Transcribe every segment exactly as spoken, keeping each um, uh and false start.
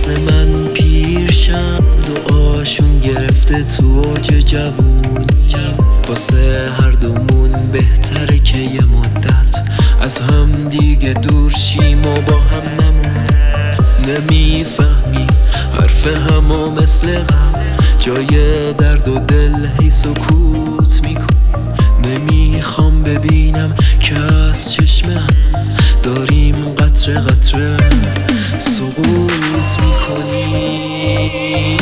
مثل من پیرشن، دعاشون گرفته تو اوج جوونی. واسه هر دومون بهتره که یه مدت از هم دیگه دور شیم و با هم نمون. نمیفهمی حرف همو مثل غم، جای درد و دل هی سکوت میکن. نمیخوام ببینم که از چشم هم داریم قطره قطره سقوط میکنیم.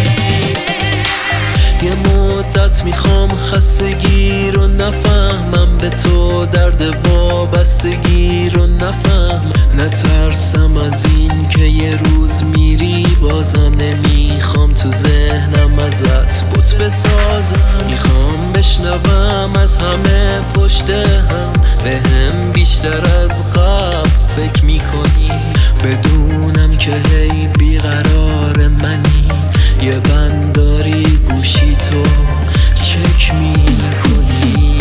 یه مدت میخوام خستگی رو نفهمم، به تو درد وابستگی رو نفهم. نترسم از این که یه روز میری بازم، نمیخوام تو ذهنم ازت بت بسازم. میخوام بشنوم از همه پشت هم، به هم بیشتر از قبل فکر میکنی. بدونم که هی بیقرار منی، یه بنداری گوشی تو چک میکنی.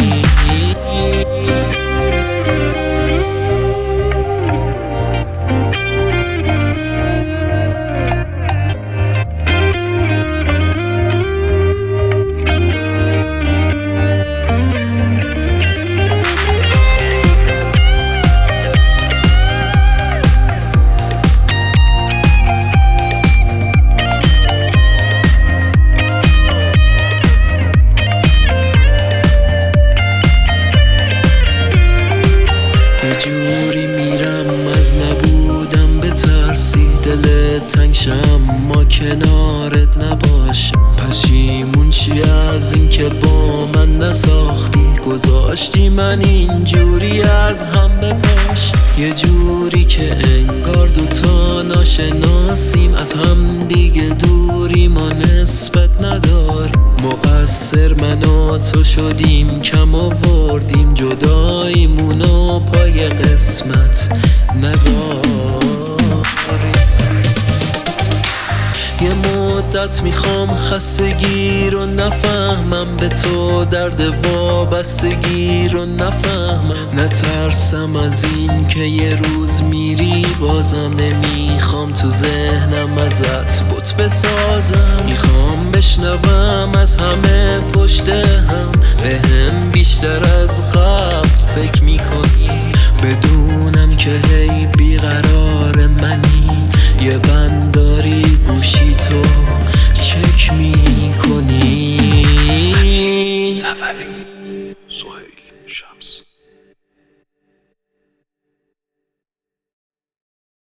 جوری میرم از نبودم بترسی، دلت تنگ شم ما کنارت نباشم. پشیمون چی از این که با من نساختی، گذاشتی من اینجوری از هم بپاش. یه جوری که انگار دوتا ناشناسیم، از هم دیگه دوری ما نسبت نداریم. مقصر من و تو شدیم، کم آوردیم جداییمونو پای قسمت نذاریم. یه مدت میخوام خستگی رو نفهمم، به تو درد وابستگی رو نفهمم. نترسم از این که یه روز میری بازم، نمیخوام تو ذهنم ازت بت بسازم. میخوام بشنوم از همه پشت هم، به هم بیشتر از قبل فکر میکنی. بدونم که هی بیقرار منی، یه بنداری گوشی تو چک میکنی.